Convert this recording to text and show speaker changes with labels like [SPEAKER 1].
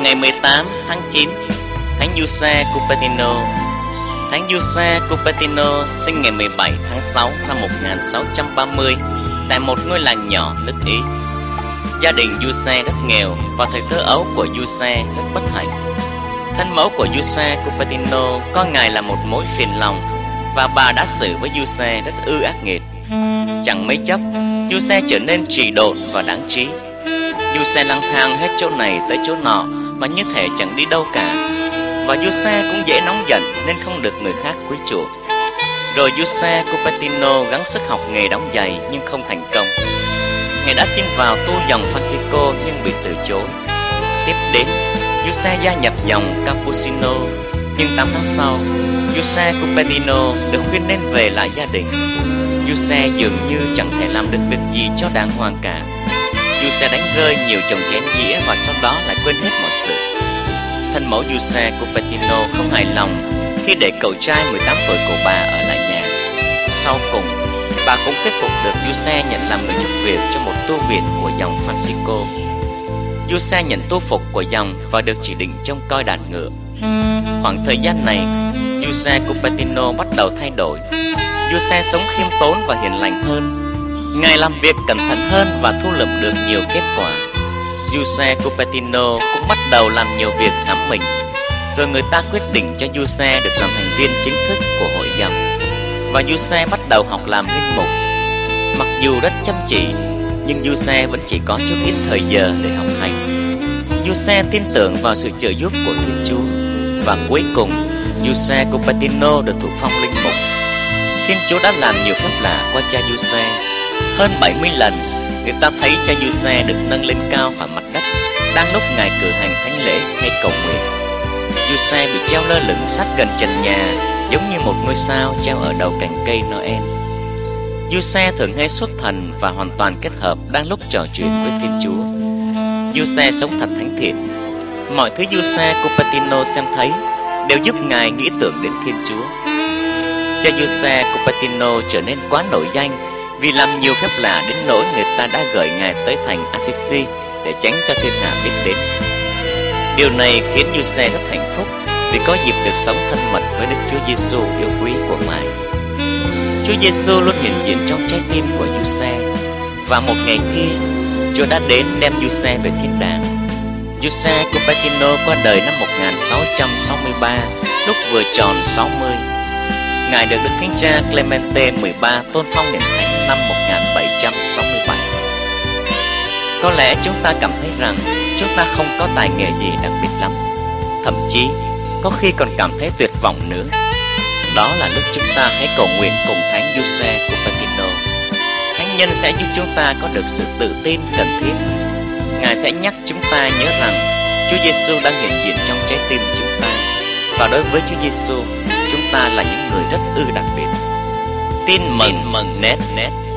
[SPEAKER 1] Ngày 18 tháng 9, Thánh Giuse Cupertino. Thánh Giuse Cupertino sinh ngày 17 tháng 6 năm 1630 tại một ngôi làng nhỏ nước Ý. Gia đình Giuse rất nghèo và thời thơ ấu của Giuse rất bất hạnh. Thân mẫu của Giuse Cupertino coi ngài là một mối phiền lòng và bà đã xử với Giuse rất ác nghiệt. Chẳng mấy chốc, Giuse trở nên trì độn và đáng trí. Giuse lang thang hết chỗ này tới chỗ nọ mà như thể chẳng đi đâu cả. Và Giuse cũng dễ nóng giận nên không được người khác quý chuộng. Rồi Giuse Cupertino gắng sức học nghề đóng giày nhưng không thành công. Ngài đã xin vào tu dòng Francisco nhưng bị từ chối. Tiếp đến, Giuse gia nhập dòng Cappuccino. Nhưng 8 tháng sau, Giuse Cupertino được khuyên nên về lại gia đình. Giuse dường như chẳng thể làm được việc gì cho đàng hoàng cả. Giuse đánh rơi nhiều chồng chén dĩa và sau đó lại quên hết mọi sự. Thân mẫu Giuse Cupertino không hài lòng khi để cậu trai 18 tuổi của bà ở lại nhà. Sau cùng, bà cũng thuyết phục được Giuse nhận làm người giúp việc cho một tu viện của dòng Francisco. Giuse nhận tu phục của dòng và được chỉ định trông coi đàn ngựa. Khoảng thời gian này, Giuse Cupertino bắt đầu thay đổi. Giuse sống khiêm tốn và hiền lành hơn. Ngài làm việc cẩn thận hơn và thu lượm được nhiều kết quả. Giuse Cupertino cũng bắt đầu làm nhiều việc hãm mình. Rồi người ta quyết định cho Giuse được làm thành viên chính thức của hội dòng. Và Giuse bắt đầu học làm linh mục. Mặc dù rất chăm chỉ, nhưng Giuse vẫn chỉ có chút ít thời giờ để học hành. Giuse tin tưởng vào sự trợ giúp của Thiên Chúa. Và cuối cùng, Giuse Cupertino được thụ phong linh mục. Thiên Chúa đã làm nhiều phép lạ qua cha Giuse. Hơn 70 lần, người ta thấy cha Giuse được nâng lên cao khỏi mặt đất đang lúc ngài cử hành thánh lễ hay cầu nguyện. Giuse bị treo lơ lửng sát gần trần nhà, giống như một ngôi sao treo ở đầu cành cây Noel. Giuse thường hay xuất thần và hoàn toàn kết hợp đang lúc trò chuyện với Thiên Chúa. Giuse sống thật thánh thiện. Mọi thứ Giuse Cupertino xem thấy đều giúp ngài nghĩ tưởng đến Thiên Chúa. Cha Giuse Cupertino trở nên quá nổi danh vì làm nhiều phép lạ đến nỗi người ta đã gửi ngài tới thành Assisi để tránh cho thiên hạ biết đến. Điều này khiến Giuse rất hạnh phúc vì có dịp được sống thân mật với Đức Chúa Giêsu yêu quý của ngài. Chúa Giêsu luôn hiện diện trong trái tim của Giuse. Và một ngày kia, Chúa đã đến đem Giuse về thiên đàng. Giuse Cupertino qua đời năm 1663, lúc vừa tròn 60. Ngài được Đức Thánh Cha Clemente XIII tôn phong nhận thánh năm 1767. Có lẽ chúng ta cảm thấy rằng chúng ta không có tài nghệ gì đặc biệt lắm, thậm chí có khi còn cảm thấy tuyệt vọng nữa. Đó là lúc chúng ta hãy cầu nguyện cùng Thánh Giuse Cupertino. Thánh nhân sẽ giúp chúng ta có được sự tự tin cần thiết. Ngài sẽ nhắc chúng ta nhớ rằng Chúa Giêsu đang hiện diện trong trái tim chúng ta. Và đối với Chúa Giêsu, chúng ta là những người rất đặc biệt. Tin mừng net.